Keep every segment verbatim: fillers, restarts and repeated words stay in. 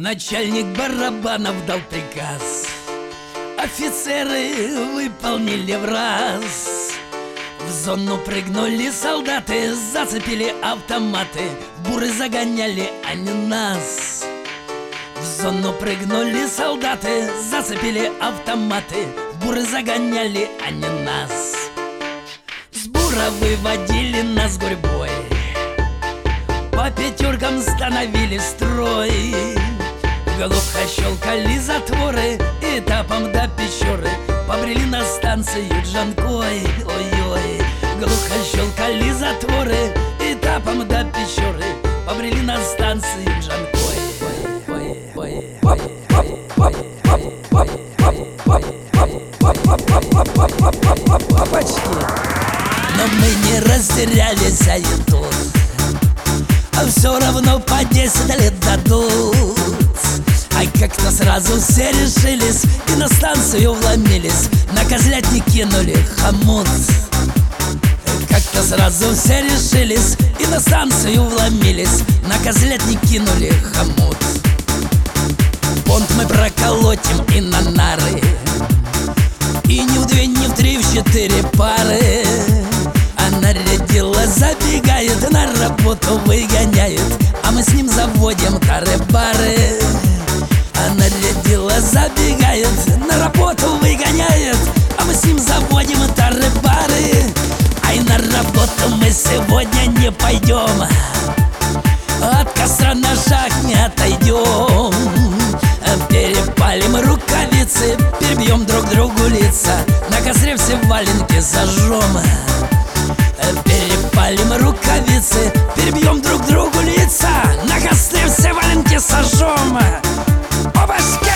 Начальник барабанов дал приказ, офицеры выполнили в раз. В зону прыгнули солдаты, зацепили автоматы, в буры загоняли они нас. В зону прыгнули солдаты, зацепили автоматы, в буры загоняли они нас. С бура выводили нас гурьбой, по пятеркам становили строй. Глухо щелкали затворы, этапом до Печоры побрели на станцию Джанкой. Ой-ой, глухо щелкали затворы, этапом до Печоры побрели на станцию Джанкой. Но мы не растерялись, а и тут, а все равно по десять лет дадут. А как-то сразу все решились и на станцию вломились, на козлятник кинули хомут. Как-то сразу все решились и на станцию вломились, на козлятник кинули хомут. Понт мы проколотим и на нары, и не в две, не в три, в четыре пары. А нарядила забегает, на работу выгоняет, а мы с ним заводим тары-бары. А нарядила забегает, на работу выгоняет, а мы с ним заводим тары-бары. Ай, на работу мы сегодня не пойдем, от костра на шаг не отойдем. Перепалим рукавицы, перебьем друг другу лица, на костре все валенки зажжем. Перепалим рукавицы, перебьем друг другу лица, на костре все валенки сожжем. По башке!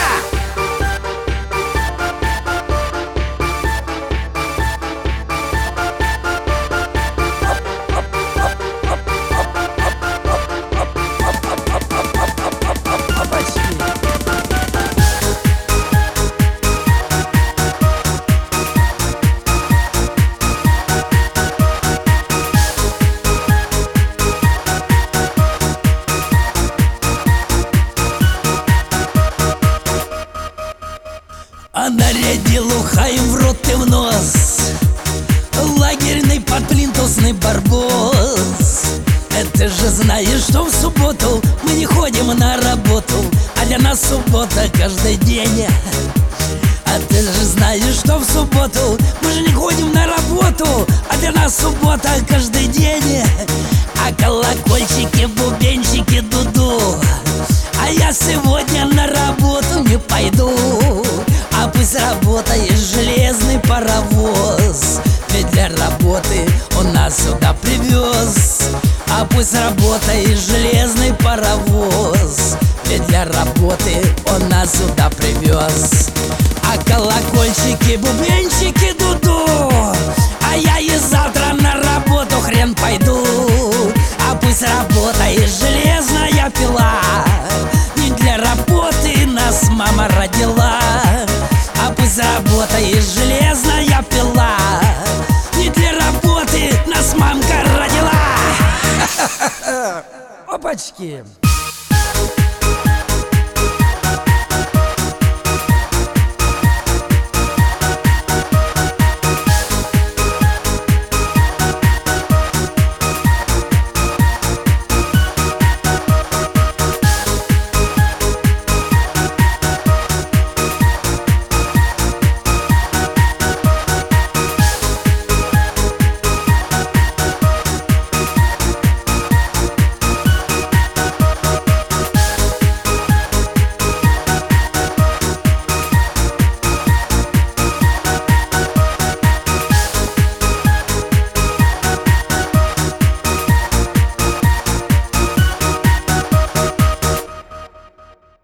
А нарядил ухаем в рот и в нос, лагерный подплинтусный барбос. Это же знаешь, что в субботу мы не ходим на работу, а для нас суббота каждый день. А ты же знаешь, что в субботу мы же не ходим на работу, а для нас суббота каждый день. А колокольчики, бубенчики, дуду, а я сегодня на работу не пойду. А пусть работает железный паровоз, ведь для работы он нас сюда привез. А пусть работает железный паровоз, ведь для работы он нас сюда привез. А колокольчики, бубенчики, дуду, а я и завтра на работу хрен пойду. А пусть работает железная пила, не для работы нас мама родила. А пусть работает железная пила, не для работы нас мамка родила. Опачки!